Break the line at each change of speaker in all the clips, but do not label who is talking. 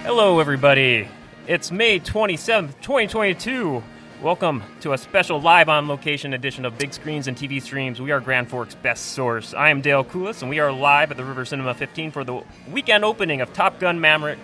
Hello, everybody. It's May 27th, 2022. Welcome to a special live-on-location edition of Big Screens and TV Streams. We are Grand Forks' best source. I am Dale Coulis, and we are live at the River Cinema 15 for the weekend opening of Top Gun Maverick.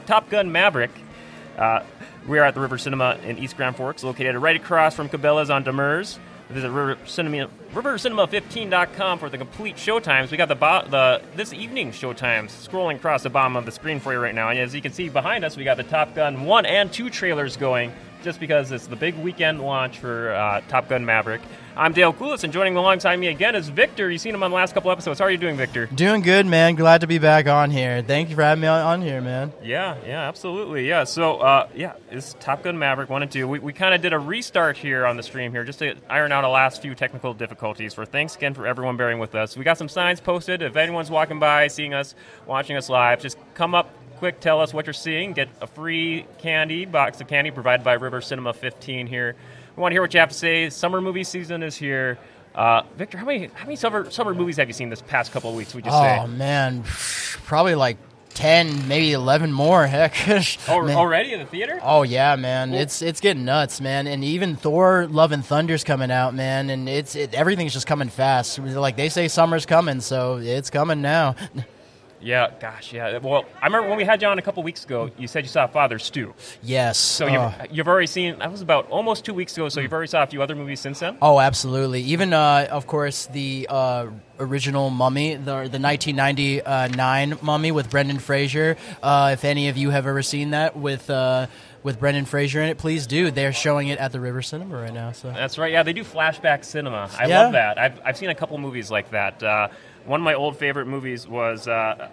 We are at the River Cinema in East Grand Forks, located right across from Cabela's on Demers. Visit rivercinema15.com for the complete showtimes. We got the this evening's showtimes scrolling across the bottom of the screen for you right now. And as you can see behind us, we got the Top Gun 1 and 2 trailers going, just because it's the big weekend launch for Top Gun Maverick. I'm Dale Coulis, and joining alongside me again is Victor. You've seen him on the last couple episodes. How are you doing, Victor?
Doing good, man. Glad to be back on here. Thank you for having me on here, man.
Yeah, absolutely. Yeah, so, it's Top Gun Maverick 1 and 2. We kind of did a restart here on the stream here just to iron out the last few technical difficulties. For thanks again for everyone bearing with us. We got some signs posted. If anyone's walking by, seeing us, watching us live, just come up quick, tell us what you're seeing, get a free box of candy provided by River Cinema 15 here. We want to hear what you have to say. Summer movie season is here. Victor, how many summer movies have you seen this past couple of weeks, would you say?
Oh, man, probably like 10, maybe 11 more, heck.
Already in the theater?
Oh, yeah, man. Cool. It's getting nuts, man. And even Thor Love and Thunder's coming out, man, and everything's just coming fast. Like, they say summer's coming, so it's coming now.
Yeah, gosh, yeah. Well, I remember when we had you on a couple weeks ago, you said you saw Father's Stew.
Yes.
So you've already seen, that was about almost 2 weeks ago, so you've already saw a few other movies since then?
Oh, absolutely. Even, of course, the original Mummy, the 1999 Mummy with Brendan Fraser. If any of you have ever seen that with Brendan Fraser in it, please do. They're showing it at the River Cinema right now. So
that's right. Yeah, they do flashback cinema. I love that. I've seen a couple movies like that. One of my old favorite movies was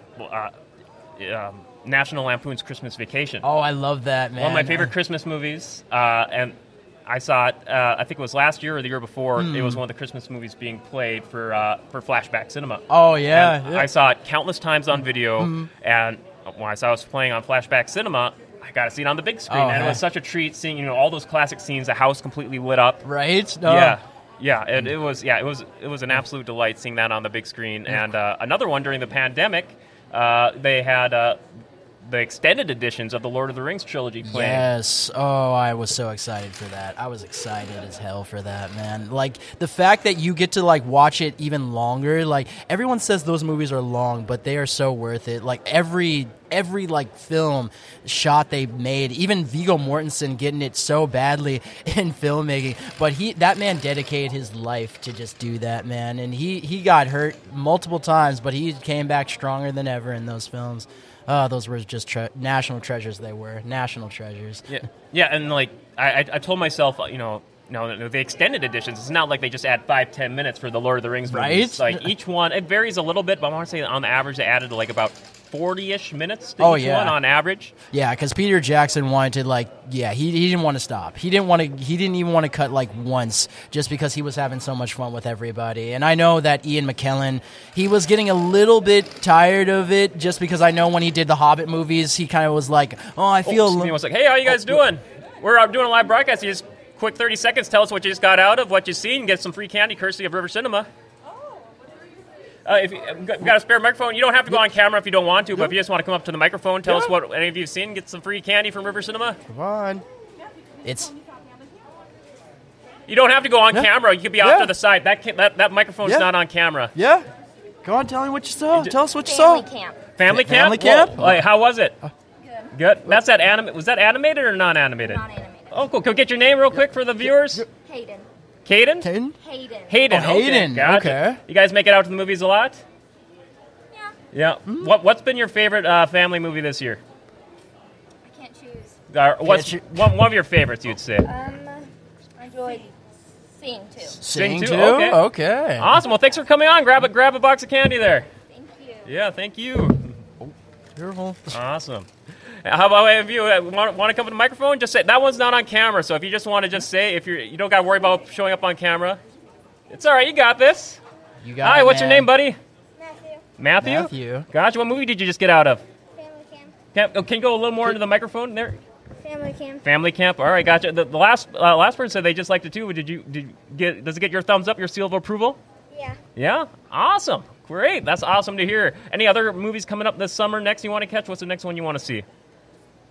National Lampoon's Christmas Vacation.
Oh, I love that, man.
One of my favorite Christmas movies, and I saw it, I think it was last year or the year before. It was one of the Christmas movies being played for flashback cinema.
Oh, yeah.
I saw it countless times on video, and when I saw it was playing on flashback cinema, I got to see it on the big screen, and it was such a treat seeing all those classic scenes, the house completely lit up.
Right?
Yeah, and it was an absolute delight seeing that on the big screen. And another one during the pandemic, they had the extended editions of the Lord of the Rings trilogy playing.
Yes. Oh, I was so excited for that. I was excited as hell for that, man. Like, the fact that you get to, like, watch it even longer, like, everyone says those movies are long, but they are so worth it. Like, every like film shot they made, even Viggo Mortensen getting it so badly in filmmaking, but that man dedicated his life to just do that, man. And he got hurt multiple times, but he came back stronger than ever in those films. Those were just national treasures. They were national treasures.
Yeah, and like I told myself, no, the extended editions, it's not like they just add 5-10 minutes for the Lord of the Rings movies.
Right?
Like, each one, it varies a little bit, but I want to say on the average they added like about 40-ish minutes to each one on average.
Yeah, because Peter Jackson wanted to, he didn't want to stop. He didn't even want to cut like once, just because he was having so much fun with everybody. And I know that Ian McKellen, he was getting a little bit tired of it, just because I know when he did the Hobbit movies, he kind of was like, I feel...
He was like, hey, how you guys doing? We're doing a live broadcast. You just quick 30 seconds, tell us what you just got out of, what you seen, get some free candy courtesy of River Cinema. If you've got a spare microphone, you don't have to go on camera if you don't want to, but if you just want to come up to the microphone, tell us what any of you have seen, get some free candy from River Cinema.
Come on.
You don't have to go on camera. You could be off to the side. That microphone's not on camera.
Yeah. Go on, tell me what you saw. Tell us what you
saw.
Family camp?
Family camp?
Well, how was it?
Good.
That's was that animated or non-animated?
Non-animated.
Oh, cool. Can we get your name real quick for the viewers?
Hayden.
Caden?
Hayden.
Hayden.
Oh, Hayden.
Okay. Gotcha.
Okay.
You guys make it out to the movies a lot?
Yeah.
Yeah. What's been your favorite family movie this year?
I can't choose.
What's one of your favorites, you'd say?
I enjoyed Sing 2.
Sing 2?
Okay. Awesome. Well, thanks for coming on. Grab a box of candy there.
Thank you.
Yeah, thank you.
Beautiful.
Awesome. How about if you want to come to the microphone? Just say that one's not on camera. So if you just want to just say, if you don't got to worry about showing up on camera, it's all right. You got this.
You got
Hi,
it,
what's your
man.
name, buddy?
Matthew.
Matthew. Gotcha. What movie did you just get out of?
Family Camp.
Can you go a little more into the microphone there?
Family Camp.
Family Camp. All right, gotcha. The last person said they just liked it too. Does it get your thumbs up, your seal of approval?
Yeah.
Yeah. Awesome. Great. That's awesome to hear. Any other movies coming up this summer next you want to catch? What's the next one you want to see?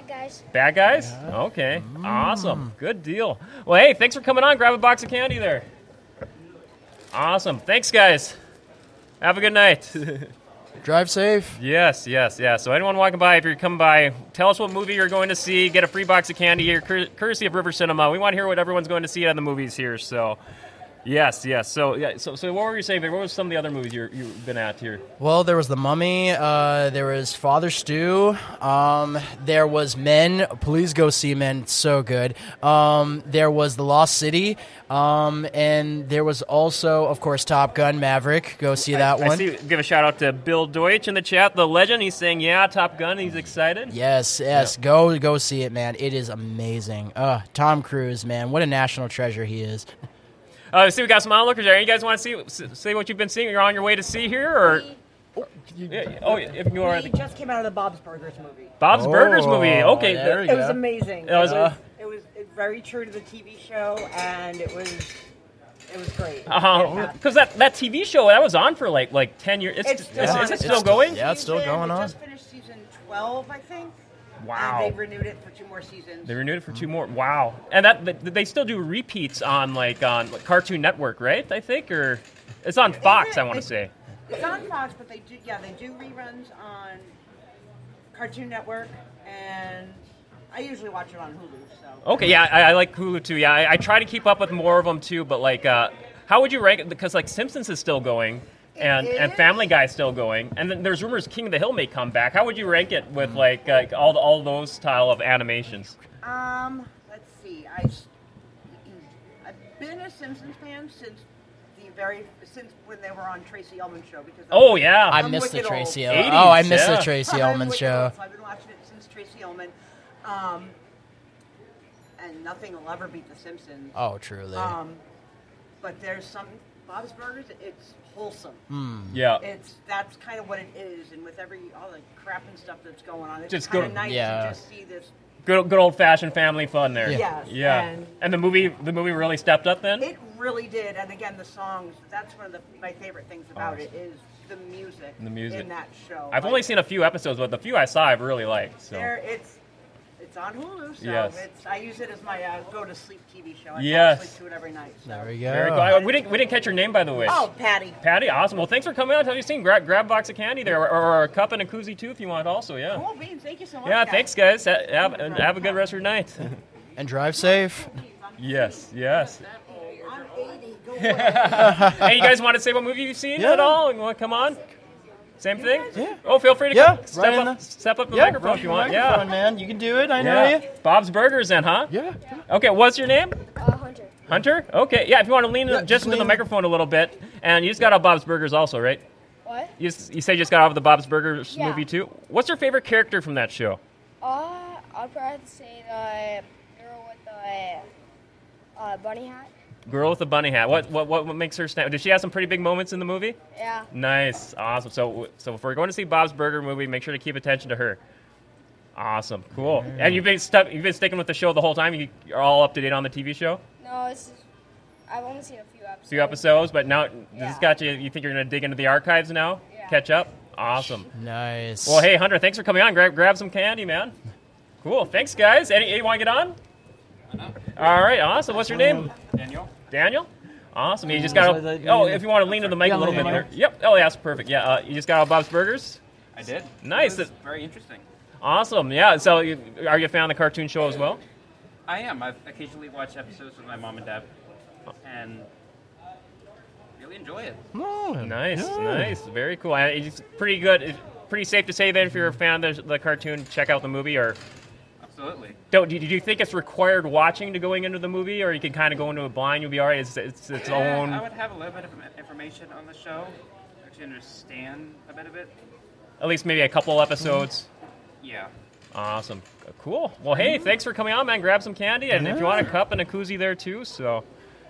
Bad Guys.
Bad Guys? Okay. Awesome. Good deal. Well, hey, thanks for coming on. Grab a box of candy there. Awesome. Thanks, guys. Have a good night.
Drive safe.
Yes. So anyone walking by, if you're coming by, tell us what movie you're going to see. Get a free box of candy here, courtesy of River Cinema. We want to hear what everyone's going to see at the movies here. So, yes. So what were you saying? What were some of the other movies you've been at here?
Well, there was The Mummy. There was Father Stew. There was Men. Please go see Men. It's so good. There was The Lost City. And there was also, of course, Top Gun Maverick. Go see that one.
Give a shout out to Bill Deutsch in the chat, the legend. He's saying, yeah, Top Gun. He's excited.
Yes. Yeah. Go see it, man. It is amazing. Tom Cruise, man. What a national treasure he is.
See, we got some onlookers there. You guys want to see what you've been seeing? You're on your way to see here, or? If you are.
We just came out of the Bob's Burgers movie.
Bob's Burgers movie. Okay,
it was amazing.
It was
very true to the TV show, and it was great.
Because that TV show that was on for like 10 years. Is it still going?
Yeah, it's still going on.
They just finished season 12, I think.
Wow.
And they renewed it for 2 more seasons.
They renewed it for 2 more. Wow. And they still do repeats on Cartoon Network, right? I think, or it's on Fox. I want to say
it's on Fox, but they do reruns on Cartoon Network, and I usually watch it on Hulu. So.
Okay, yeah, I like Hulu too. Yeah, I try to keep up with more of them too. But how would you rank it? Because Simpsons is still going. And Family Guy's still going, and then there's rumors King of the Hill may come back. How would you rank it with all those style of animations?
Let's see. I've been a Simpsons fan since when they were on Tracy Ullman show because
I missed the Tracy Ullman. I missed the Tracy Ullman show.
So I've been watching it since Tracy Ullman, and nothing will ever beat the Simpsons.
Oh, truly.
But there's some Bob's Burgers. It's wholesome.
Yeah.
That's kind of what it is, and with all the crap and stuff that's going on, it's
just
kind of nice to just see this.
Good old fashioned family fun there.
Yes.
Yeah. And the movie really stepped up then?
It really did. And again, the songs, that's one of my favorite things about it is the music in that show.
I've only seen a few episodes, but the few I saw I've really liked. So.
It's on Hulu, so
yes.
I use it as my go-to-sleep TV show. I fall asleep to it every night. So.
There we go.
Very cool. We didn't catch your name, by the way.
Oh, Patty.
Patty, awesome. Well, thanks for coming out. Have you seen? Grab a box of candy there, or a cup and a koozie, too, if you want also, yeah.
Cool beans. Thank you so much,
Yeah,
guys.
thanks, guys. Have a good rest of your night.
And drive safe.
Yes.
I'm 80. Go away.
Hey, you guys want to say what movie you've seen at all? You want to come on? Same thing?
Yeah.
Oh, feel free to come. Step up the microphone if you want. Yeah,
man. You can do it. I know you.
Bob's Burgers then, huh?
Yeah.
Okay, what's your name?
Hunter.
Hunter? Okay, yeah, if you want to lean just into the microphone a little bit. And you just got off Bob's Burgers also, right?
What?
You said you just got off the Bob's Burgers
Yeah.
movie too? What's your favorite character from that show?
I'd probably have to say the girl with the bunny hat.
Girl with the bunny hat. What makes her stand? Did she have some pretty big moments in the movie?
Yeah.
Nice, awesome. So if we're going to see Bob's Burger movie, make sure to keep attention to her. Awesome, cool. And you've been sticking with the show the whole time. You're all up to date on the TV show.
No, I've only seen a few episodes.
Few episodes, but now this got you. You think you're going to dig into the archives now?
Yeah.
Catch up. Awesome.
Nice.
Well, hey Hunter, thanks for coming on. Grab some candy, man. Cool. Thanks, guys. You want to get on? All right, awesome. What's your name? Daniel? Awesome. You just got if you want to lean to the mic a little bit there. Yep. Oh, yeah, that's perfect. Yeah, you just got out Bob's Burgers?
I did.
Nice.
It was very interesting.
Awesome. Yeah, so are you a fan of the cartoon show as well?
I am. I've occasionally watched episodes with my mom and dad, and really enjoy it.
Oh,
Nice. Very cool. It's pretty good. It's pretty safe to say that if you're a fan of the cartoon, check out the movie, or...
Absolutely.
Do you think it's required watching to going into the movie, or you can kind of go into it blind, you'll be all right? It's its own...
I would have a little bit of information on the show, actually understand a bit of it.
At least maybe a couple episodes.
Yeah.
Awesome. Cool. Well, hey, thanks for coming on, man. Grab some candy, and if you want a cup and a koozie there, too, so...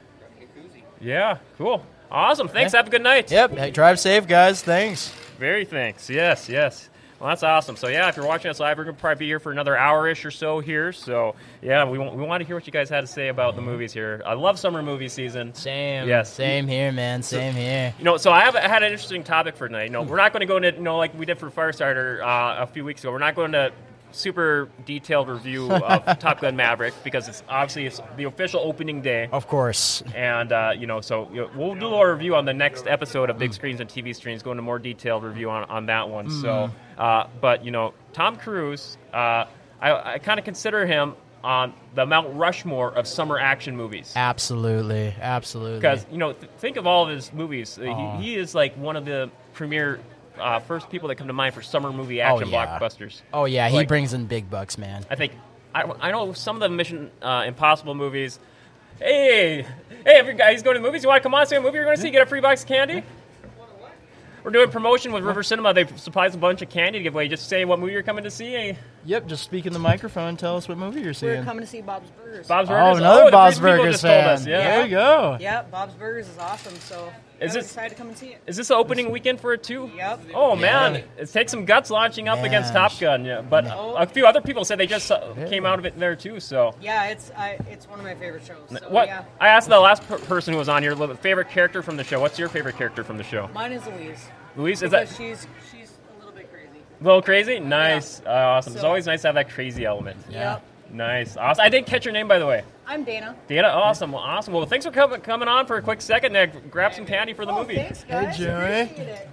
Yeah, cool. Awesome. Thanks. Have a good night.
Yep. Hey, drive safe, guys. Thanks.
Very thanks. Yes. Well, that's awesome. So, yeah, if you're watching us live, we're going to probably be here for another hour-ish or so here. So, yeah, we want to hear what you guys had to say about the movies here. I love summer movie season.
Same.
Yes.
Same here, man. Same here.
So I had an interesting topic for tonight. We're not going to go into, like we did for Firestarter a few weeks ago. We're not going to super detailed review of Top Gun Maverick because it's the official opening day.
Of course.
And, we'll do a review on the next episode of Big Screens and TV Streams, go into more detailed review on that one. So, but, Tom Cruise, I kind of consider him on the Mount Rushmore of summer action movies.
Absolutely.
Because, think of all of his movies. He is like one of the premier first people that come to mind for summer movie action blockbusters.
Oh, yeah. He brings in big bucks, man.
I think, I know some of the Mission Impossible movies. Hey, if you guys go to the movies, you want to come on, see a movie you're going to see, get a free box of candy? We're doing promotion with River Cinema. They supplies a bunch of candy to give away. Just say what movie you're coming to see.
Yep, just speak in the microphone. Tell us what movie you're seeing.
We're coming to see Bob's Burgers.
Bob's Burgers.
Another
the
Bob's
people
Burgers
just told
fan.
us, yeah.
There you go.
Yep, Bob's Burgers is awesome. So I'm excited to come and see it.
Is this the opening weekend for it too?
Yep.
Oh man, it takes some guts launching up against Top Gun. Yeah, but a few other people said they just came out of it there too. So
yeah, it's one of my favorite shows. So,
what
yeah.
I asked the last person who was on here, favorite character from the show. What's your favorite character from the show?
Mine is Louise.
Louise, is
because
that
she's a little bit crazy.
a little crazy? Nice,
Yeah.
Awesome. It's always nice to have that crazy element.
Yep.
Nice, awesome. I didn't catch your name by the way.
I'm Dana.
Dana, awesome, awesome. Well, thanks for coming on for a quick second there. Grab some candy for the movie.
Thanks, guys.
Hey, Joey.
Appreciate it.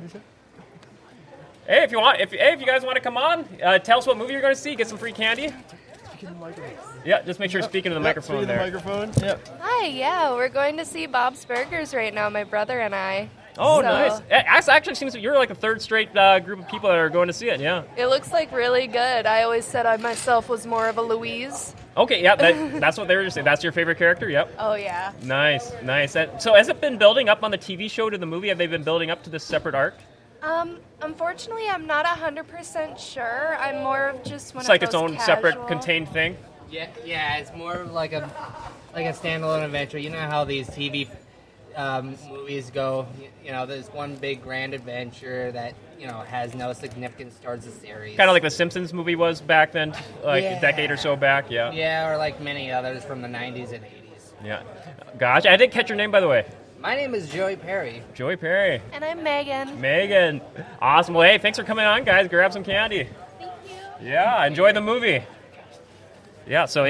Hey, if you guys want to come on, tell us what movie you're going to see. Get some free candy. Yeah, just make sure you're speaking to the microphone there.
Yep.
Hi, yeah, we're going to see Bob's Burgers right now, my brother and I.
Oh,
So,
nice. It actually seems that you're like the third straight group of people that are going to see it, yeah.
It looks like really good. I always said I myself was more of a Louise.
Okay, yeah, that's what they were just saying. That's your favorite character? Yep.
Oh, yeah.
Nice. So has it been building up on the TV show to the movie? Have they been building up to this separate arc?
Unfortunately, I'm not 100% sure. I'm more of just one
It's
of
like
those
its own
casual.
separate contained thing?
Yeah, it's more of like a standalone adventure. You know how these TV movies go. There's one big grand adventure that has no significance towards the series.
Kind of like the Simpsons movie was back then, like a decade or so back, yeah.
Yeah, or like many others from the 90s and 80s.
Yeah. Gosh, I didn't catch your name, by the way.
My name is Joey Perry.
Joey Perry.
And I'm Megan.
Megan. Awesome. Well, hey, thanks for coming on, guys. Grab some candy.
Thank you.
Yeah, enjoy the movie. Yeah, so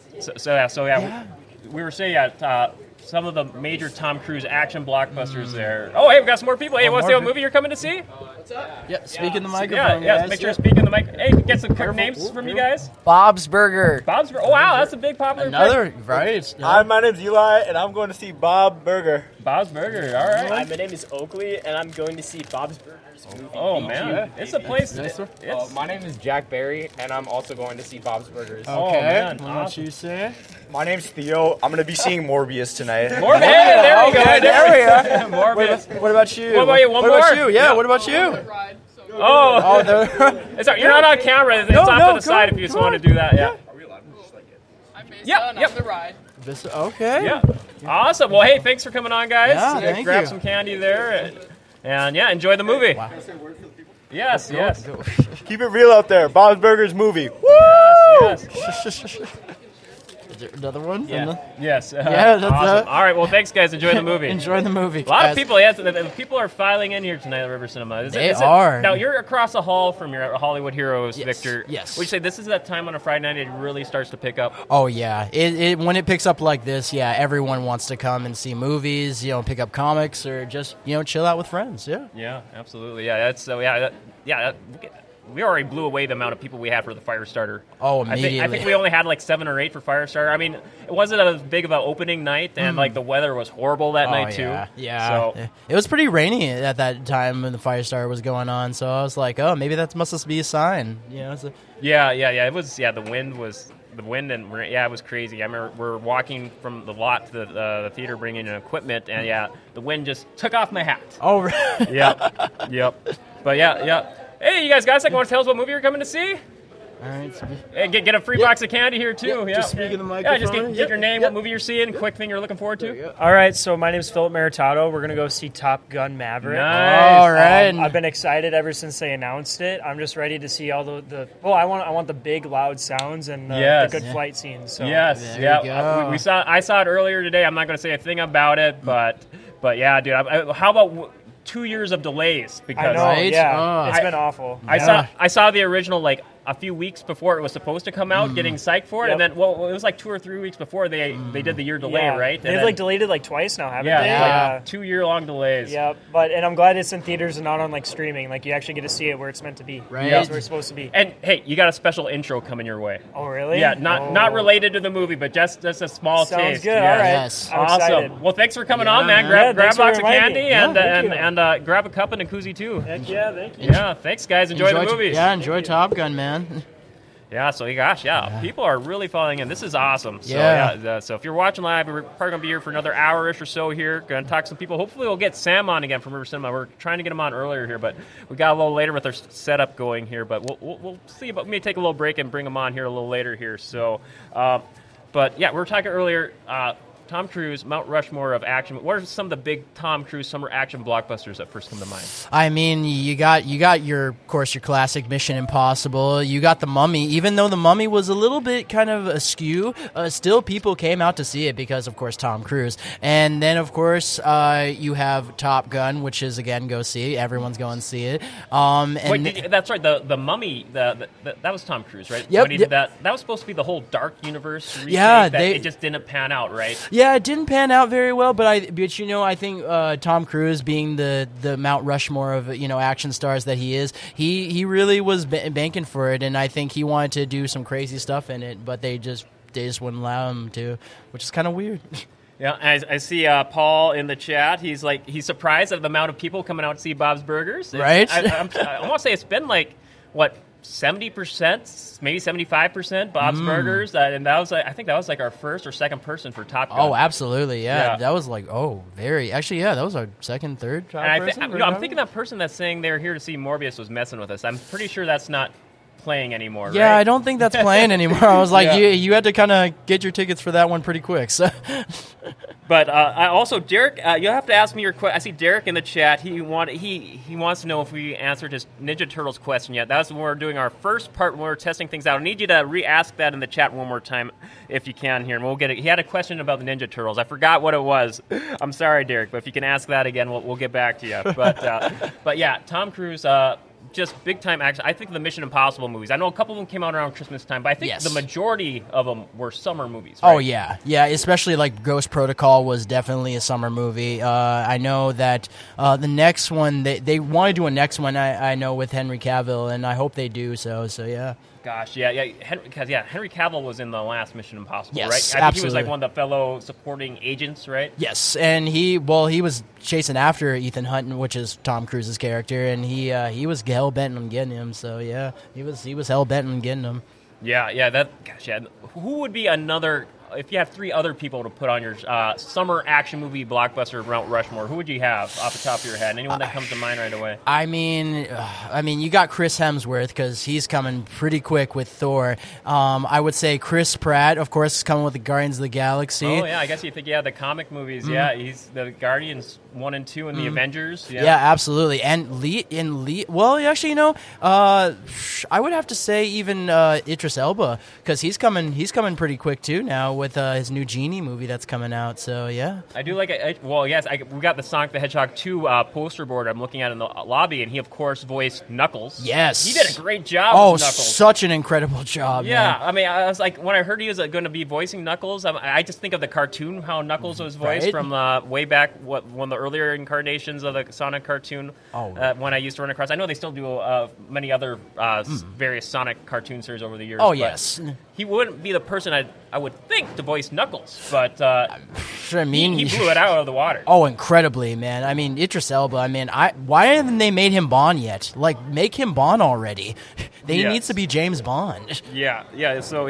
we were saying, some of the major Tom Cruise action blockbusters there. Oh, hey, we got some more people. Hey, want to see what movie you're coming to see?
Yep, speak in the microphone,
Yeah,
guys.
make sure to speak in the mic. Hey, get some quick names from you guys.
Bob's Burger.
Bob's. Oh, wow, that's a big popular.
Another, right?
Hi, my name's Eli, and I'm going to see Bob Burger.
Bob's Burger. All right.
Hi, my name is Oakley, and I'm going to see Bob's Burgers movie.
Oh man, it's a place.
My name is Jack Barry, and I'm also going to see Bob's Burgers.
Oh man,
What don't you say?
My name's Theo. I'm going to be seeing Morbius tonight.
Morbius. Hey, there we go.
There we are.
Morbius.
What about you?
What about you? One
What about
more?
you? Yeah, what about you?
Oh,
there.
you're not on camera. It's off to the side if you just want to do that. Yeah. Yep.
The ride.
Okay.
Yeah. Awesome. Well, hey, thanks for coming on, guys.
Yeah, thank
grab
you.
some candy there, and yeah, enjoy the movie.
Wow.
Yes.
Keep it real out there. Bob's Burgers movie.
Yes.
Is there another one?
Yeah. Yes.
Yeah, that's
awesome. All right. Well, thanks, guys. Enjoy the movie.
Enjoy the movie.
A lot of people, yes, the people are filing in here tonight at River Cinema.
They are.
Now, you're across the hall from your Hollywood Heroes,
Yes,
Victor.
yes.
Would you say this is that time on a Friday night it really starts to pick up?
Oh yeah, it when it picks up like this, yeah, everyone wants to come and see movies, pick up comics or just chill out with friends. Yeah.
Yeah, absolutely. Yeah, that's so. We already blew away the amount of people we had for the Firestarter.
Oh,
I
immediately.
think we only had like 7 or 8 for Firestarter. I mean, it wasn't as big of an opening night, and like the weather was horrible that night too.
Yeah.
So
It was pretty rainy at that time when the Firestarter was going on, so I was like, oh, maybe that must be a sign. So.
yeah. It was the wind and it was crazy. I remember we're walking from the lot to the theater bringing in equipment, and the wind just took off my hat.
Oh, right.
Yep. But yeah. Hey, you guys got a second? Want to tell us what movie you're coming to see?
All right.
And get a free box of candy here too. Yeah.
Just speak in the
Yeah,
microphone.
just get your name, what movie you're seeing, quick thing you're looking forward to.
All right, so my name is Philip Maritato. We're going to go see Top Gun Maverick.
Nice.
All right.
I've been excited ever since they announced it. I'm just ready to see all I want the big loud sounds and the good flight scenes. So.
Yes.
There you go.
I saw it earlier today. I'm not going to say a thing about it, but yeah, dude. How about 2 years of delays? Because
I know,
Right?
yeah.
Oh.
It's been awful.
I saw the original a few weeks before it was supposed to come out, getting psyched for it, and then it was like 2 or 3 weeks before they did the year delay, right?
They've like delayed it like twice now, haven't they?
Yeah, 2-year-long delays.
Yeah, and I'm glad it's in theaters and not on like streaming. Like you actually get to see it where it's meant to be,
right?
Where it's supposed to be.
And hey, you got a special intro coming your way.
Oh, really?
Yeah, not related to the movie, but just a small
Sounds
taste.
good. All right.
Yes.
I'm
awesome.
excited.
Well, thanks for coming on, man. Grab a box of candy and grab a cup and a koozie too.
Heck yeah, thank you.
Yeah, thanks guys. Enjoy the movies.
Yeah, enjoy Top Gun, man.
Yeah, so people are really falling in. This is awesome. So so if you're watching live, we're probably gonna be here for another hour-ish or so here. Gonna talk to some people. Hopefully we'll get Sam on again from River Cinema. We're trying to get him on earlier here, but we got a little later with our setup going here. But we'll see. But we may take a little break and bring him on here a little later here. So, but yeah, we were talking earlier. Tom Cruise, Mount Rushmore of action. What are some of the big Tom Cruise summer action blockbusters that first come to mind?
I mean, you got your classic Mission Impossible. You got The Mummy. Even though The Mummy was a little bit kind of askew, still people came out to see it because, of course, Tom Cruise. And then, of course, you have Top Gun, which is, again, go see. Everyone's going to see it.
Wait, that's right. The Mummy, that was Tom Cruise, right?
Yep.
When he did that was supposed to be the whole Dark Universe remake.
Yeah,
it just didn't pan out, right?
Yeah, it didn't pan out very well, but I think Tom Cruise, being the Mount Rushmore of action stars that he is, he really was banking for it, and I think he wanted to do some crazy stuff in it, but they just wouldn't allow him to, which is kind of weird.
Yeah, I see Paul in the chat. He's surprised at the amount of people coming out to see Bob's Burgers.
Right?
I want to say it's been like, what, 70%, maybe 75% Bob's Burgers, and I think that was like our first or second person for Top Gun.
Oh, absolutely, yeah. That was like, that was our second, third person.
I'm thinking that person that's saying they're here to see Morbius was messing with us. I'm pretty sure that's not playing anymore.
Yeah,
right?
I don't think that's playing anymore. I was like, you had to kind of get your tickets for that one pretty quick. So.
But I also, Derek, you'll have to ask me your question. I see Derek in the chat. He wants to know if we answered his Ninja Turtles question yet. That was when we were doing our first part when we were testing things out. I need you to re-ask that in the chat one more time if you can here, and we'll get it. He had a question about the Ninja Turtles. I forgot what it was. I'm sorry, Derek, but if you can ask that again, we'll get back to you. But yeah, Tom Cruise. Just big time action. I think the Mission Impossible movies. I know a couple of them came out around Christmas time, but I think the majority of them were summer movies. Right?
Oh yeah. Especially like Ghost Protocol was definitely a summer movie. I know that the next one they want to do a next one. I know with Henry Cavill, and I hope they do. So yeah.
Gosh, yeah. Henry Cavill was in the last Mission Impossible,
yes,
right? I think
absolutely.
he was like one of the fellow supporting agents, right?
Yes, and he was chasing after Ethan Hunt, which is Tom Cruise's character, and he was hell bent on getting him. So yeah, he was hell bent on getting him.
Yeah. Who would be another? If you have 3 other people to put on your summer action movie blockbuster Mount Rushmore, who would you have off the top of your head? Anyone that comes to mind right away?
I mean, you got Chris Hemsworth because he's coming pretty quick with Thor. I would say Chris Pratt, of course, is coming with the Guardians of the Galaxy.
Oh yeah, I guess you think the comic movies. Mm-hmm. Yeah, he's the Guardians 1 and 2 and the Avengers.
Yeah, absolutely. And Lee. Well, actually, I would have to say even Idris Elba because he's coming pretty quick too now with his new Genie movie that's coming out. So yeah,
I do like it. Well, yes, we got the Sonic the Hedgehog 2 poster board I'm looking at in the lobby, and he of course voiced Knuckles.
Yes,
he did a great job. With Knuckles.
Such an incredible job.
Yeah,
man.
I mean, I was like, when I heard he was going to be voicing Knuckles, I just think of the cartoon, how Knuckles was voiced from way back, one of the earlier incarnations of the Sonic cartoon. When I used to run across, I know they still do many other various Sonic cartoon series over the years.
Oh yes,
he wouldn't be the person I would think to voice Knuckles, but
I mean,
he blew it out of the water.
Oh, incredibly, man! I mean, Idris Elba. I mean, why haven't they made him Bond yet? Like, make him Bond already. He needs to be James Bond.
Yeah. So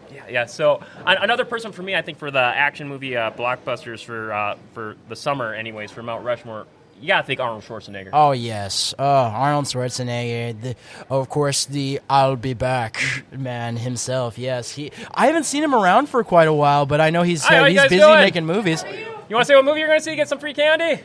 So another person for me, I think, for the action movie blockbusters for the summer, anyways, for Mount Rushmore. You gotta think Arnold Schwarzenegger.
Oh yes, Arnold Schwarzenegger. Of course, the "I'll be back" man himself. Yes, I haven't seen him around for quite a while, but I know he's busy making movies.
You want to say what movie you're gonna see? Get some free candy?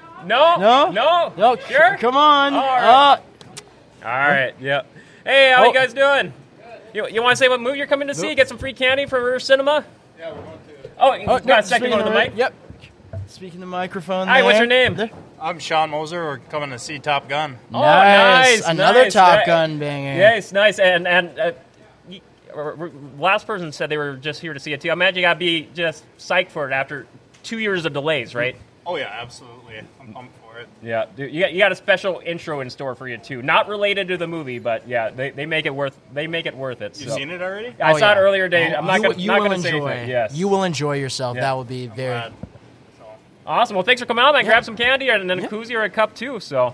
No. Sure.
Come on.
All right. Yep. Hey, how you guys doing? You want to say what movie you're coming to see? Get some free candy from River Cinema?
Yeah, we're going to.
Oh, you got a second to go to the mic?
Yep. Speaking the microphone.
Hi, what's
there.
your name?
I'm Sean Moser. We're coming to see Top Gun.
Oh, nice.
Another
nice.
Top Gun banger.
Yes, nice. And last person said they were just here to see it too. I imagine you got to be just psyched for it after 2 years of delays, right?
Oh yeah, absolutely. I'm pumped for it.
Yeah, dude, you got a special intro in store for you too. Not related to the movie, but yeah, they make it worth. They make it worth it.
You've seen it already?
I saw it earlier today. I'm not going to say
enjoy.
anything. Yes,
you will enjoy yourself. That will be very
awesome. Well, thanks for coming out, man. Grab some candy and then a koozie or a cup too. So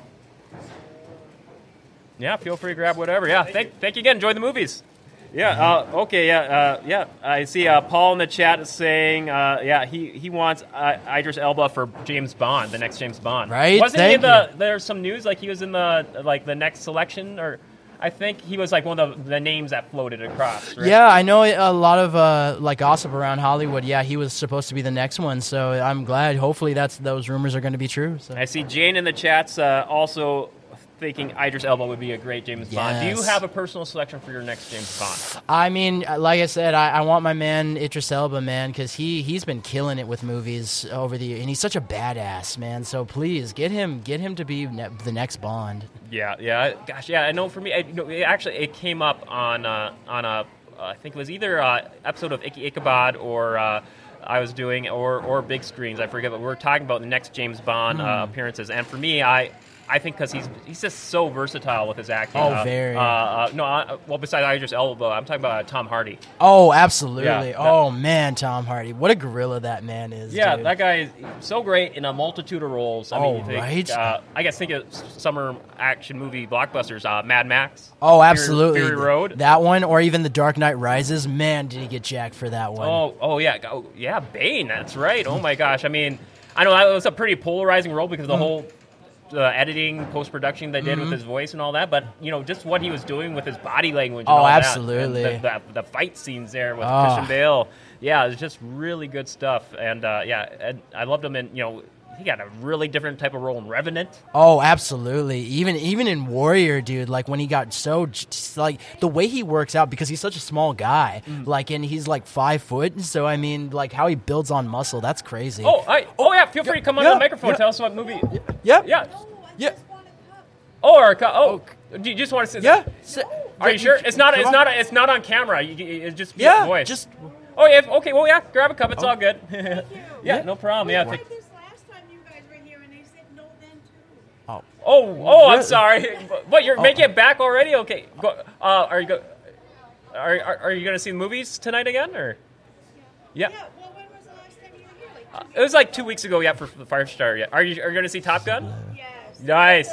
yeah, feel free to grab whatever. Yeah, thank you again. Enjoy the movies. Yeah. Okay. Yeah. Yeah. I see Paul in the chat is saying, yeah, he wants Idris Elba for James Bond, the next James Bond.
Right.
Wasn't he in the? There's some news like he was in the next selection, or I think he was like one of the names that floated across. Right?
Yeah, I know a lot of gossip around Hollywood. Yeah, he was supposed to be the next one, so I'm glad. Hopefully, those rumors are going to be true. So.
I see Jane in the chats also thinking Idris Elba would be a great James Bond. Do you have a personal selection for your next James Bond?
I mean, like I said, I want my man Idris Elba, man, because he's been killing it with movies over the years, and he's such a badass, man. So please get him to be the next Bond.
Yeah. Gosh, yeah. I know. For me, it came up on I think it was either episode of Ichabod or. I was doing or big screens. I forget, but we're talking about the next James Bond appearances, and for me, I think because he's just so versatile with his acting.
Oh, very.
Well, besides Idris Elba, I'm talking about Tom Hardy.
Oh, absolutely. Yeah, man, Tom Hardy. What a gorilla that man is.
Yeah,
dude.
That guy is so great in a multitude of roles. I mean,
right?
I guess think of summer action movie blockbusters, Mad Max.
Oh, absolutely.
Fury Road.
That one, or even The Dark Knight Rises. Man, did he get jacked for that one.
Oh yeah, Bane. That's right. Oh my gosh. I mean, I know that was a pretty polarizing role because of the whole. Editing, post-production they did with his voice and all that, but just what he was doing with his body language and all
absolutely.
that. And the fight scenes there with Christian Bale. Yeah, it was just really good stuff. And and I loved him in, he got a really different type of role in Revenant.
Oh, absolutely. Even in Warrior, dude, like when he got so like the way he works out because he's such a small guy, like and he's like 5 foot, so I mean like how he builds on muscle, that's crazy.
Yeah, feel free to come on the microphone. Tell us what movie.
Yeah.
Do you just want to say?
Yeah.
Are you sure? It's not on camera. It's just your voice.
Just.
Oh yeah. Okay. Well, yeah. Grab a cup. It's all good. Yeah. No problem. Yeah. I'm sorry. But you're making it back already. Okay. Are you going to see the movies tonight again, or? Yeah.
Well, when was the last time you were here?
It was like 2 weeks ago. Yeah, for the Firestarter. Yeah. Are you going to see Top Gun?
Yes.
Nice.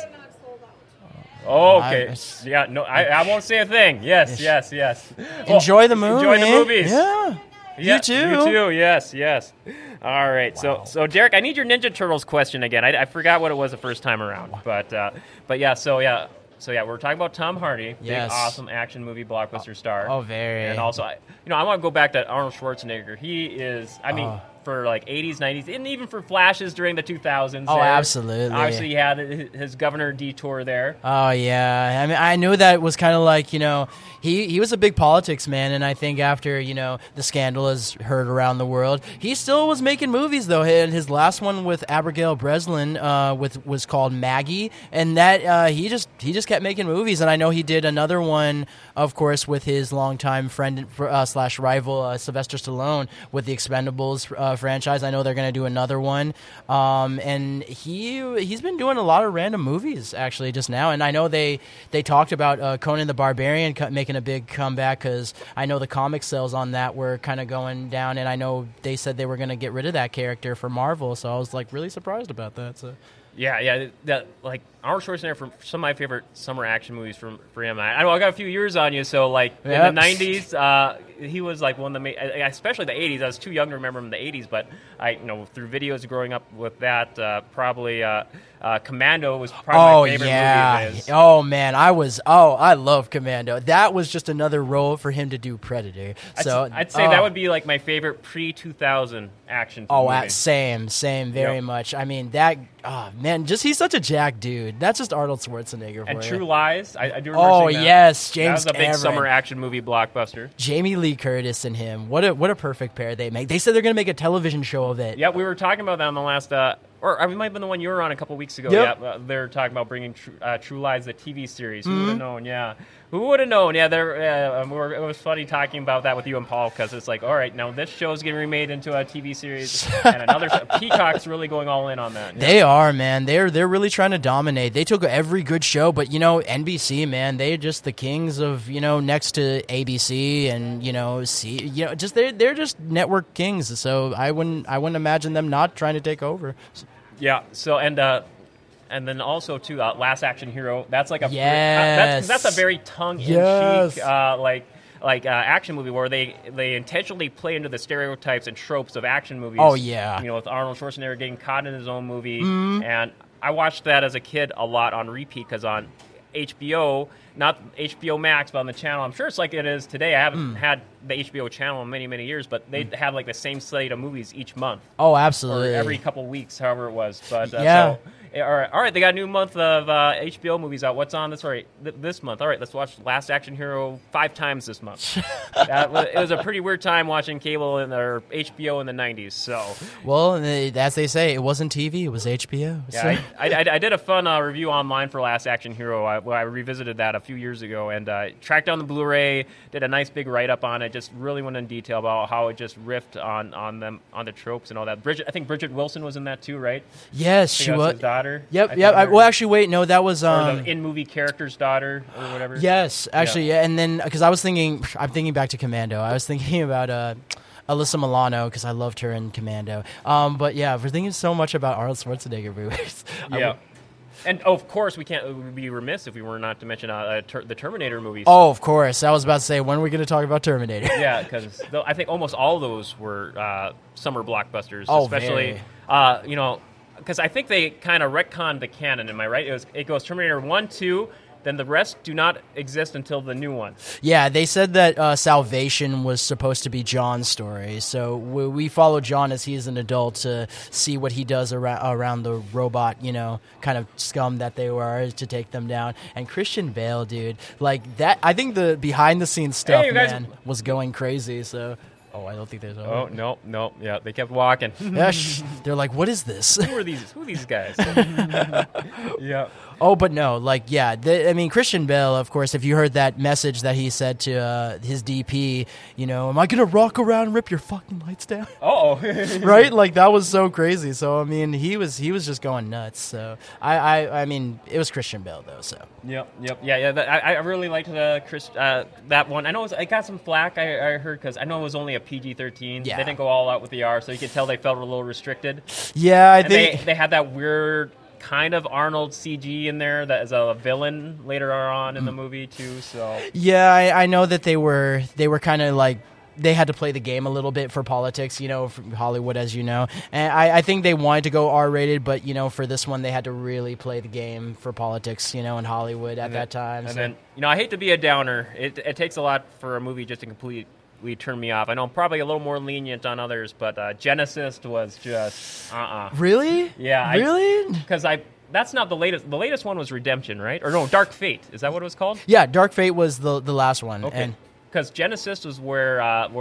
Oh, okay. Yeah. No, I won't say a thing. Yes.
Enjoy the movie.
Enjoy the movies.
Yeah.
You
too.
You too. Yes. All right. Wow. So Derek, I need your Ninja Turtles question again. I forgot what it was the first time around, but yeah. So we're talking about Tom Hardy, big awesome action movie blockbuster star.
Oh, very.
And also, I want to go back to Arnold Schwarzenegger. He is. I mean. For like 80s, 90s, and even for flashes during the 2000s.
Oh, absolutely.
Obviously, he had his governor detour there.
Oh, yeah. I mean, I knew that was kind of like, he was a big politics man, and I think after, the scandal is heard around the world, he still was making movies, though. And his last one with Abigail Breslin was called Maggie, and that he just kept making movies. And I know he did another one, of course, with his longtime friend / rival, Sylvester Stallone, with the Expendables franchise. I know they're going to do another one, and he's been doing a lot of random movies actually just now. And I know they talked about Conan the Barbarian making a big comeback because I know the comic sales on that were kind of going down, and I know they said they were going to get rid of that character for Marvel. So I was like really surprised about that. So.
Yeah, that like Arnold Schwarzenegger from some of my favorite summer action movies for him. I know I got a few years on you, so like in the 90s, he was like one of the especially the 80s. I was too young to remember him in the 80s, but I through videos growing up with that, probably Commando was probably my favorite movie of his.
Oh man, I love Commando. That was just another role for him to do Predator. So
I'd say that would be like my favorite pre-2000 action movie.
Same, very much. I mean that. Oh man, he's such a jack dude. dude. That's just Arnold Schwarzenegger.
And
for
True
you.
Lies. I do remember
Oh
seeing that.
yes,
That
James
was a big
Cameron.
summer action movie blockbuster.
Jamie Lee Curtis and him. What a perfect pair they make. They said they're gonna make a television show of it.
Yeah, we were talking about that on the last, or it might have been the one you were on a couple weeks ago.
Yep.
Yeah, they're talking about bringing True Lies, the TV series. Who would have known? Yeah, who would have known? Yeah, it was funny talking about that with you and Paul because it's like, all right, now this show is getting remade into a TV series, and another Peacock's really going all in on that. Yeah.
They are, man. They're really trying to dominate. They took every good show, but NBC, man, they're just the kings of next to ABC and just they're just network kings. So I wouldn't imagine them not trying to take over.
Yeah. So and then also too, Last Action Hero. That's like a
yes.
that's a very tongue-in-cheek
Yes.
action movie where they intentionally play into the stereotypes and tropes of action movies.
Oh, yeah.
With Arnold Schwarzenegger getting caught in his own movie,
Mhm.
and I watched that as a kid a lot on repeat because on HBO, not HBO Max, but on the channel. I'm sure it's like it is today. I haven't had the HBO channel in many, many years, but they have like the same slate of movies each month.
Oh, absolutely.
Or every couple weeks, however it was. But
Yeah.
all right. They got a new month of HBO movies out. What's on this? All right, this month. All right, let's watch Last Action Hero 5 times this month. It was a pretty weird time watching cable or HBO in the 90s. So,
Well, as they say, it wasn't TV; it was HBO.
yeah, I did a fun review online for Last Action Hero. I revisited that a few years ago and tracked down the Blu-ray. Did a nice big write-up on it. Just really went in detail about how it just riffed on the tropes and all that. I think Bridget Wilson was in that too, right?
Yes,
I think
she
that
was.
his daughter.
Yep. Well, actually, wait. No, that was
or the in-movie character's daughter or whatever.
Yes, actually, yeah. And then because I'm thinking back to Commando. I was thinking about Alyssa Milano because I loved her in Commando. But yeah, we're thinking so much about Arnold Schwarzenegger movies.
Yeah. And of course, we would be remiss if we were not to mention the Terminator movies.
Oh, of course. I was about to say, when are we going to talk about Terminator?
Yeah, because I think almost all of those were summer blockbusters.
Oh,
especially, because I think they kind of retconned the canon. Am I right? It goes Terminator 1, 2, then the rest do not exist until the new one.
Yeah, they said that Salvation was supposed to be John's story. So we follow John as he is an adult to see what he does around the robot, kind of scum that they were to take them down. And Christian Bale, dude, like that. I think the behind the scenes stuff, was going crazy. So. Oh, I don't think there's.
Oh no! Yeah, they kept walking.
Yeah, they're like, "What is this?
Who are these guys?" Yeah.
Oh, but no, Christian Bale, of course. If you heard that message that he said to his DP, am I gonna rock around and rip your fucking lights down?
Oh,
right, like that was so crazy. So I mean, he was just going nuts. So I mean, it was Christian Bale though. So
yeah. I really liked that one. I know it got some flack. I heard because I know it was only a PG-13.
Yeah.
They didn't go all out with the R, so you could tell they felt a little restricted.
Yeah, I
and
think
they had that weird kind of Arnold CG in there that is a villain later on in the movie too. So
yeah, I know that they were kind of like. They had to play the game a little bit for politics, from Hollywood, as you know. And I think they wanted to go R-rated, but, for this one, they had to really play the game for politics, in Hollywood at that time.
And then, I hate to be a downer. It takes a lot for a movie just to completely turn me off. I know I'm probably a little more lenient on others, but Genesis was just,
Really?
Yeah.
Really?
Because that's not the latest. The latest one was Redemption, right? Or no, Dark Fate. Is that what it was called?
Yeah, Dark Fate was the last one.
Okay. Because Genesis was where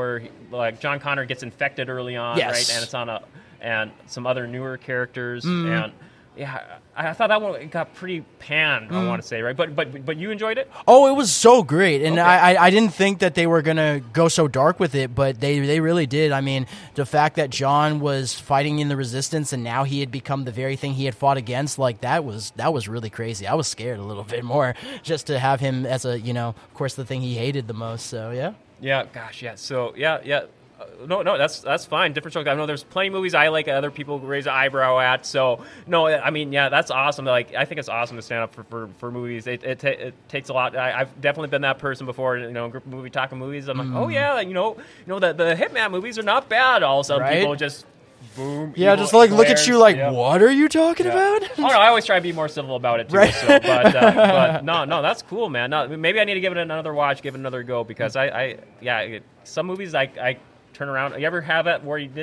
John Connor gets infected early on,
yes.
right? And it's and some other newer characters, and yeah, I thought that one got pretty panned. I want to say, right? But you enjoyed it?
Oh, it was so great, and
okay.
I didn't think that they were gonna go so dark with it, but they really did. I mean, the fact that John was fighting in the Resistance, and now he had become the very thing he had fought against, like that was really crazy. I was scared a little bit more just to have him as of course, the thing he hated the most. So yeah.
Yeah. Gosh. Yeah. So yeah. No, that's fine. Different strokes. I know there's plenty of movies I like. Other people raise an eyebrow at. So no, I mean, yeah, that's awesome. Like, I think it's awesome to stand up for movies. It takes a lot. I've definitely been that person before. Group movie talking movies. I'm like, oh yeah, the Hitman movies are not bad. All of a sudden,
right?
people just. Boom,
yeah, just like look at you like, what are you talking about?
Oh no, I always try to be more civil about it too.
Right.
So, but no, that's cool, man. No, maybe I need to give it another watch, give it another go because some movies I turn around. You ever have it where you didn't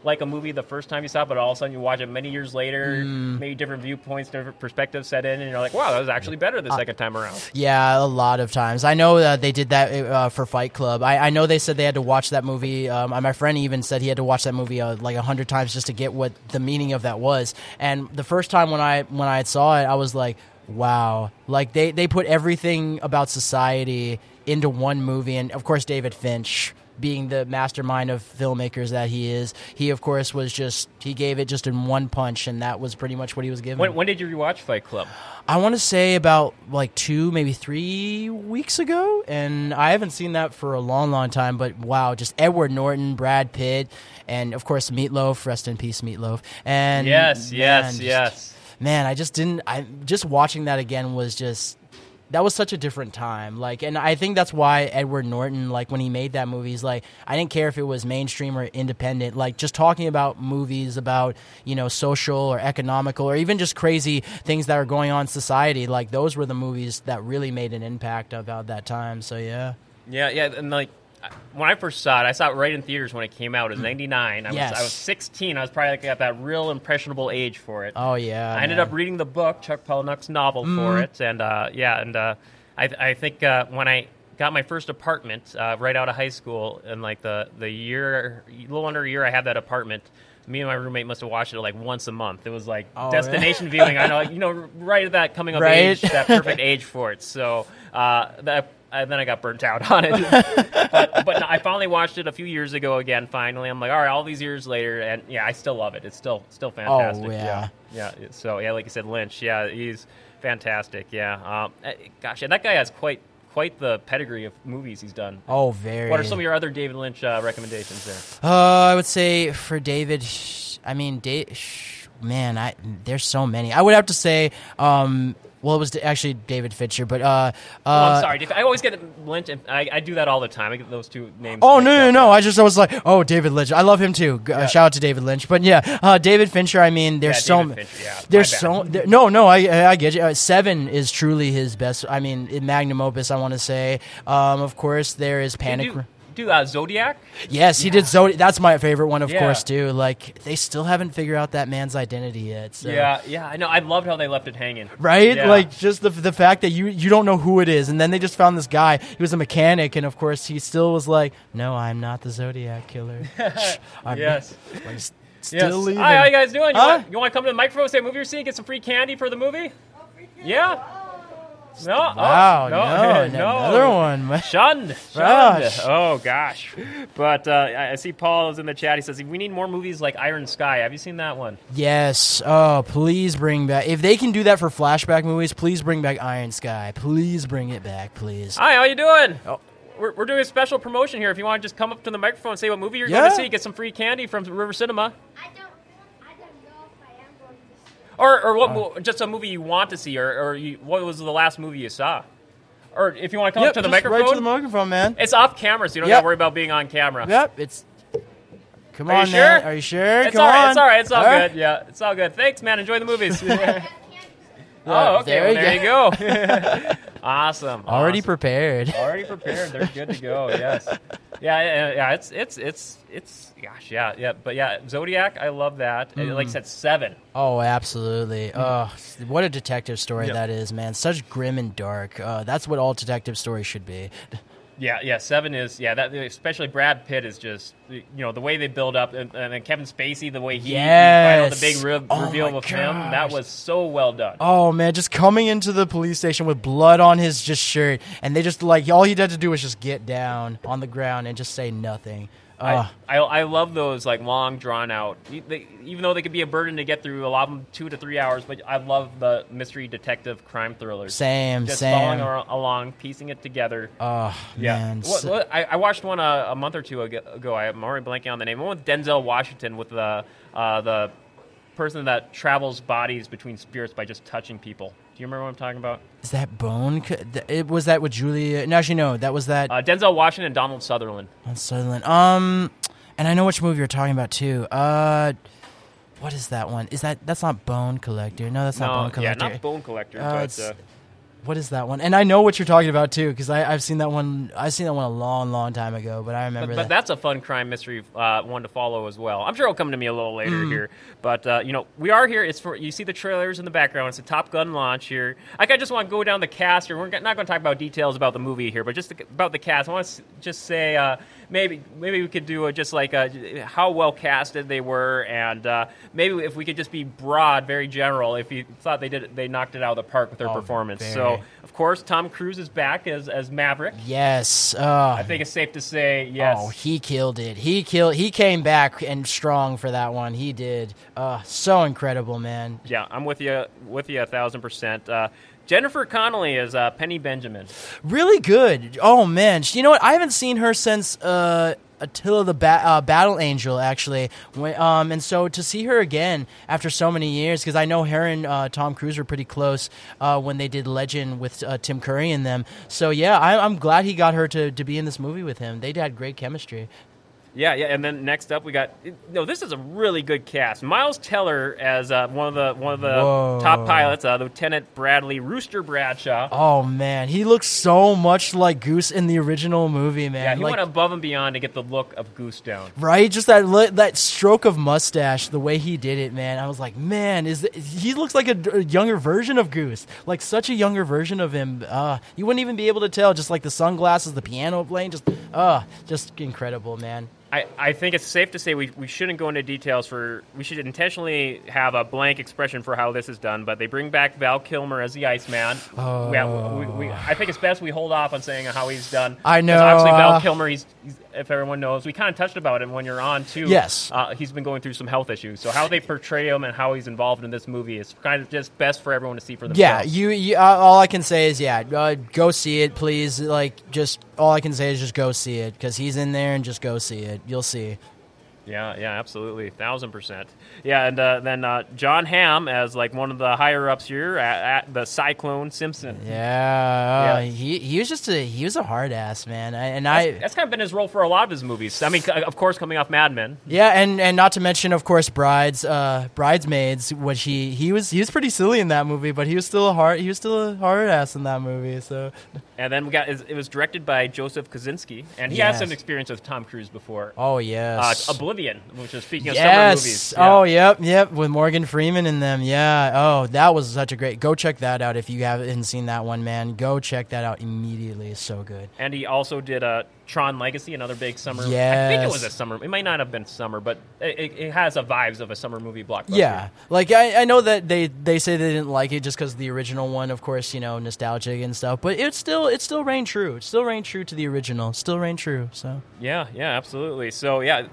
like a movie the first time you saw it, but all of a sudden you watch it many years later, maybe different viewpoints, different perspectives set in, and you're like, wow, that was actually better the second time around.
Yeah, a lot of times. I know that they did that for Fight Club. I know they said they had to watch that movie. My friend even said he had to watch that movie like 100 times just to get what the meaning of that was. And the first time when I saw it, I was like, wow. Like, they put everything about society into one movie. And, of course, David Finch, being the mastermind of filmmakers that he is, he of course he gave it just in one punch, and that was pretty much what he was given.
When did you rewatch Fight Club?
I want to say about like 2, maybe 3 weeks ago, and I haven't seen that for a long time, but wow, just Edward Norton, Brad Pitt, and of course Meatloaf, rest in peace Meatloaf. And
yes.
Man, just watching that again was just, that was such a different time. Like, and I think that's why Edward Norton, like, when he made that movie, he's like, I didn't care if it was mainstream or independent. Like, just talking about movies about, social or economical or even just crazy things that are going on in society. Like, those were the movies that really made an impact about that time. So, yeah.
Yeah, and like, when I first saw it, I saw it right in theaters when it came out. It was 99. I was 16. I was probably like at that real impressionable age for it.
Oh, yeah.
I ended up reading the book, Chuck Palahniuk's novel, for it. And, I think when I got my first apartment right out of high school, and like the year, a little under a year I had that apartment, me and my roommate must have watched it like once a month. It was like destination viewing. I know, right at that coming of age, that perfect age for it. So then I got burnt out on it. but I finally watched it a few years ago again, finally. I'm like, all right, all these years later, and yeah, I still love it. It's still fantastic.
Oh, yeah.
Yeah. So, yeah, like you said, Lynch, yeah, he's fantastic, yeah. Gosh, yeah, that guy has quite the pedigree of movies he's done.
Oh, very.
What are some of your other David Lynch recommendations there?
I would say for David, there's so many. I would have to say, well, it was actually David Fincher, but I'm
sorry. I always get Lynch, and I do that all the time. I get those two names.
Oh no! I was like, oh, David Lynch. I love him too. Shout out to David Lynch. But yeah, David Fincher. I mean, there's I get you. Seven is truly his best. I mean, magnum opus. I want to say. Of course, there is Panic.
Zodiac?
Yes, he did Zodiac. That's my favorite one, of course, too. Like, they still haven't figured out that man's identity yet. So.
Yeah, I know. I loved how they left it hanging.
Right?
Yeah.
Like, just the fact that you don't know who it is, and then they just found this guy. He was a mechanic, and of course, he still was like, no, I'm not the Zodiac killer.
Yes.
Still leaving.
Hi, how you guys doing? You want to come to the microphone, say a movie you're seeing, get some free candy for the movie? Yeah? No.
Wow, no. Another one.
Shunned. Oh, gosh. But I see Paul is in the chat. He says, we need more movies like Iron Sky. Have you seen that one?
Yes. Oh, please bring back. If they can do that for flashback movies, please bring back Iron Sky. Please bring it back, please.
Hi, how you doing? Oh. We're doing a special promotion here. If you want to just come up to the microphone and say what movie you're going to see, get some free candy from River Cinema.
I don't know if I am going to see.
Or what? Just a movie you want to see, or what was the last movie you saw? Or if you want to come up to the microphone,
right to the microphone, man.
It's off camera, so you don't got to worry about being on camera.
Yep, it's. Come
on,
sure?
Man.
Are you sure?
It's all right. It's all right. It's all good. Yeah, it's all good. Thanks, man. Enjoy the movies. Oh, okay. There you go. Awesome.
Already prepared.
They're good to go. Yes. Yeah. It's. Gosh. Yeah. But yeah, Zodiac. I love that. Like I said, 7.
Oh, absolutely. Oh, what a detective story that is, man. Such grim and dark. That's what all detective stories should be.
Yeah, 7 is, that especially Brad Pitt is just, the way they build up, and then Kevin Spacey, the way he the big reveal of him, that was so well done.
Oh, man, just coming into the police station with blood on his just shirt, and they just, all he had to do was just get down on the ground and just say nothing.
I love those long drawn out. Even though they could be a burden to get through, a lot of them 2 to 3 hours. But I love the mystery detective crime thrillers.
Same.
Following along, piecing it together.
Oh man!
I watched one a month or two ago. I'm already blanking on the name. One with Denzel Washington with the person that travels bodies between spirits by just touching people. Do you remember what I'm talking about?
Is that Bone? Was that with Julia? No, actually, no. That was that.
Denzel Washington and Donald Sutherland.
And I know which movie you're talking about too. What is that one? That's not Bone Collector? No, that's not Bone Collector.
Yeah, not Bone Collector.
What is that one? And I know what you're talking about too, because I've seen that one. I've seen that one a long time ago, but I remember
But that's a fun crime mystery one to follow as well. I'm sure it'll come to me a little later here. But we are here. It's for you see the trailers in the background. It's a Top Gun launch here. I just want to go down the cast here. We're not going to talk about details about the movie here, but just about the cast. I want to just say maybe we could do just like how well casted they were, and maybe if we could just be broad, very general. If you thought they knocked it out of the park with their performance.
Very.
So of course Tom Cruise is back as Maverick.
Yes.
I think it's safe to say yes.
Oh, he killed it. He came back and strong for that one. He did. So incredible, man.
Yeah, I'm with you 1,000%. Jennifer Connelly is Penny Benjamin.
Really good. Oh man, you know what? I haven't seen her since Attila the Battle Angel, actually. And so to see her again after so many years, because I know her and Tom Cruise were pretty close when they did Legend with Tim Curry in them. So yeah, I'm glad he got her to be in this movie with him. They had great chemistry.
Yeah, and then next up we got this is a really good cast. Miles Teller as one of the top pilots, Lieutenant Bradley Rooster Bradshaw.
Oh man, he looks so much like Goose in the original movie, man.
Yeah, he went above and beyond to get the look of Goose down.
Right, just that stroke of mustache, the way he did it, man. I was like, man, he looks like a younger version of Goose, like such a younger version of him. You wouldn't even be able to tell, just like the sunglasses, the piano playing, just incredible, man.
I think it's safe to say we shouldn't go into details we should intentionally have a blank expression for how this is done, but they bring back Val Kilmer as the Iceman. I think it's best we hold off on saying how he's done.
I know.
Obviously, Val Kilmer, he's if everyone knows, we kind of touched about him when you're on, too.
Yes.
He's been going through some health issues. So how they portray him and how he's involved in this movie is kind of just best for everyone to see for themselves.
Yeah, all I can say is, go see it, please. All I can say is just go see it, because he's in there, and just go see it. You'll see.
Yeah, absolutely, 1,000%. Yeah, and then John Hamm as like one of the higher ups here at the Cyclone Simpson.
He was a hard ass, man,
that's kind of been his role for a lot of his movies. I mean, of course, coming off Mad Men.
Yeah, and not to mention, of course, Bridesmaids, which he was pretty silly in that movie, but he was still a hard ass in that movie. So.
And then it was directed by Joseph Kosinski, and he has some experience with Tom Cruise before.
Oh yes.
Oblivion, which is speaking of summer movies.
Yeah. Oh, yep, with Morgan Freeman in them. Yeah. Oh, that was such a great. Go check that out if you haven't seen that one, man. Go check that out immediately. It's so good.
And he also did Tron Legacy, another big summer.
Yes.
I think it was a summer. It might not have been summer, but it has the vibes of a summer movie blockbuster.
Yeah, like I know that they say they didn't like it just because the original one, of course, nostalgic and stuff. But it still rang true. It still rang true to the original. Still rang true. So
yeah, absolutely. So yeah.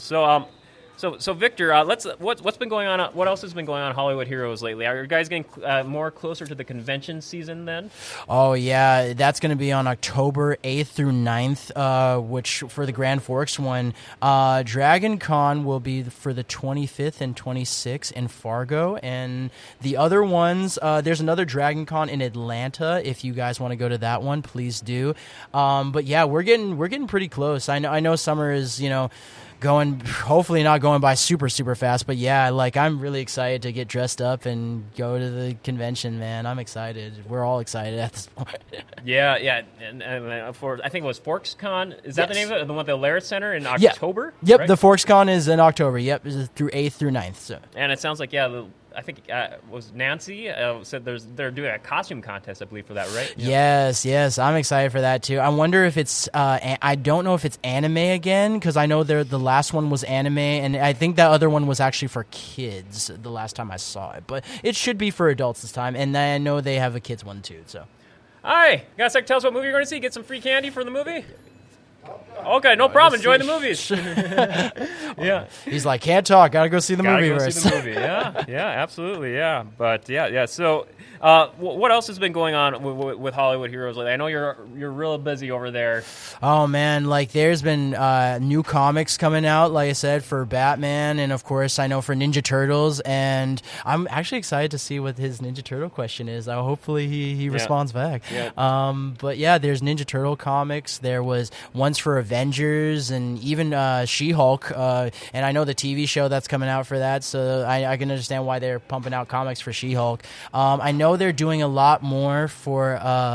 So Victor, what's been going on? What else has been going on Hollywood Heroes lately? Are you guys getting more closer to the convention season then?
Oh yeah, that's going to be on October 8th through 9th, which for the Grand Forks one, Dragon Con will be for the 25th and 26th in Fargo, and the other ones, there's another Dragon Con in Atlanta. If you guys want to go to that one, please do. But yeah, we're getting pretty close. I know summer is hopefully not going by super, super fast, but yeah, like I'm really excited to get dressed up and go to the convention, man. I'm excited. We're all excited at this point.
Yeah, and I think it was ForksCon. Is that the name of it? The one at the Laris Center in October?
Yep,
right?
the ForksCon is in October. Yep, through 8th through 9th. So.
And it sounds like, I think was Nancy said they're doing a costume contest, I believe, for that, right?
Yeah. Yes, I'm excited for that too. I wonder if it's I don't know if it's anime again, because I know the last one was anime, and I think that other one was actually for kids the last time I saw it, but it should be for adults this time, and I know they have a kids one too. So,
hi, guys, tell us what movie you're going to see. Get some free candy for the movie. Okay, no problem. Enjoy the movies. Yeah.
He's like, can't talk. Gotta go see the movie first.
See the movie. Yeah, absolutely. Yeah, but yeah. So, what else has been going on with Hollywood Heroes lately? I know you're real busy over there.
Oh man, like there's been new comics coming out, like I said, for Batman, and of course I know for Ninja Turtles, and I'm actually excited to see what his Ninja Turtle question is. Hopefully he responds back.
Yeah.
But yeah, there's Ninja Turtle comics. There was ones for Avengers Avengers and even She-Hulk. And I know the TV show that's coming out for that, so I can understand why they're pumping out comics for She-Hulk. I know they're doing a lot more for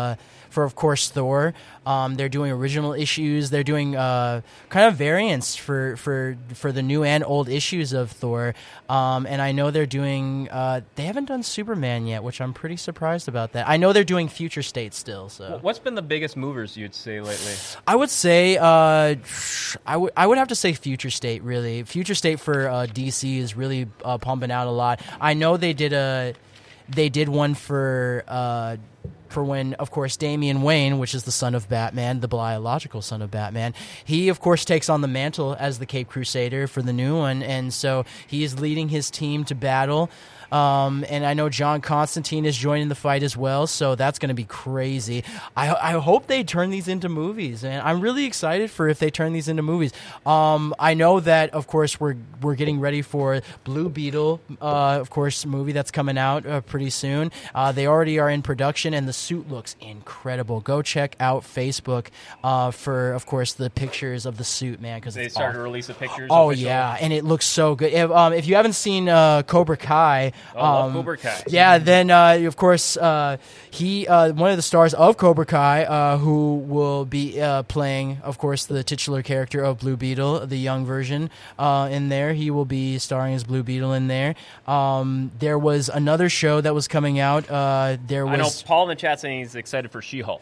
of course Thor. They're doing original issues. They're doing kind of variants for the new and old issues of Thor. And I know they're doing. They haven't done Superman yet, which I'm pretty surprised about that. I know they're doing Future State still. So
what's been the biggest movers you'd say lately?
I would say I would have to say Future State. Really, Future State for DC is really pumping out a lot. I know they did one for when, of course, Damian Wayne, which is the son of Batman, the biological son of Batman, he, of course, takes on the mantle as the Cape Crusader for the new one, and so he is leading his team to battle. And I know John Constantine is joining the fight as well, so that's going to be crazy. I hope they turn these into movies, and I'm really excited for if they turn these into movies. I know that, of course, we're getting ready for Blue Beetle, of course, movie that's coming out pretty soon. They already are in production, and the suit looks incredible. Go check out Facebook for, of course, the pictures of the suit, man. Because
they started to release the pictures.
Oh yeah, and it looks so good. If you haven't seen Cobra Kai.
Love Cobra Kai.
Yeah, then of course he one of the stars of Cobra Kai who will be playing, of course, the titular character of Blue Beetle, the young version in there. He will be starring as Blue Beetle in there. There was another show that was coming out. I
know Paul in the chat saying he's excited for She-Hulk.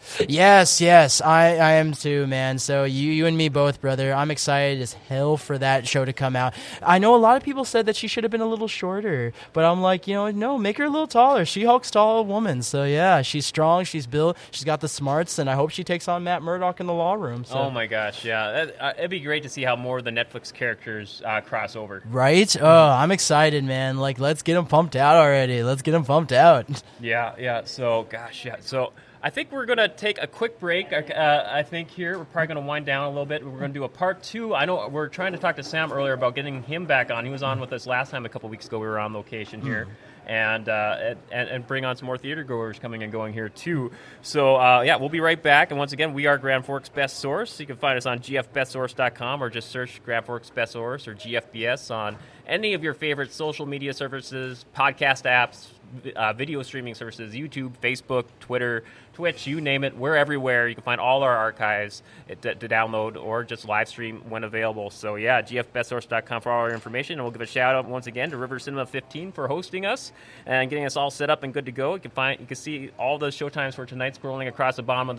Yes, I am too, man. So you and me both, brother. I'm excited as hell for that show to come out. I know a lot of people said that she should have been a little shorter, but I'm like, no, make her a little taller. She-Hulk's a tall woman, so yeah, she's strong, she's built, she's got the smarts, and I hope she takes on Matt Murdock in the law room. So.
Oh my gosh, yeah, it'd be great to see how more of the Netflix characters cross over.
Right? Oh, I'm excited, man. Like, let's get them pumped out already. Let's get them pumped out.
Yeah. So, gosh, yeah. So, I think we're going to take a quick break. I think here we're probably going to wind down a little bit. We're going to do a part 2. I know we're trying to talk to Sam earlier about getting him back on. He was on with us last time a couple weeks ago. We were on location here. And bring on some more theater goers coming and going here too. So we'll be right back. And once again, we are Grand Forks Best Source. You can find us on gfbestsource.com or just search Grand Forks Best Source or GFBS on any of your favorite social media services, podcast apps, video streaming services, YouTube, Facebook, Twitter, Twitch, you name it. We're everywhere. You can find all our archives to download or just live stream when available. So, gfbestsource.com for all our information. And we'll give a shout-out once again to River Cinema 15 for hosting us and getting us all set up and good to go. You can see all the showtimes for tonight scrolling across the bottom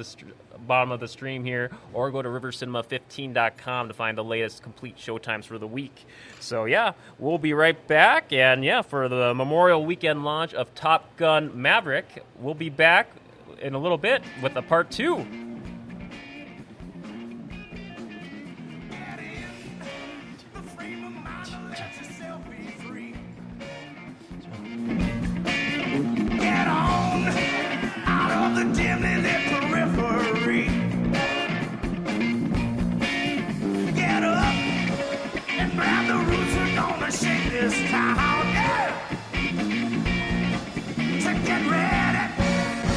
of the stream here, or go to rivercinema15.com to find the latest complete showtimes for the week. So, we'll be right back. And, for the Memorial Weekend launch of Top Gun Maverick, we'll be back in a little bit with a part 2.
Get on out of the dim-lit periphery. Get up and grab the roots. We're gonna shake this town.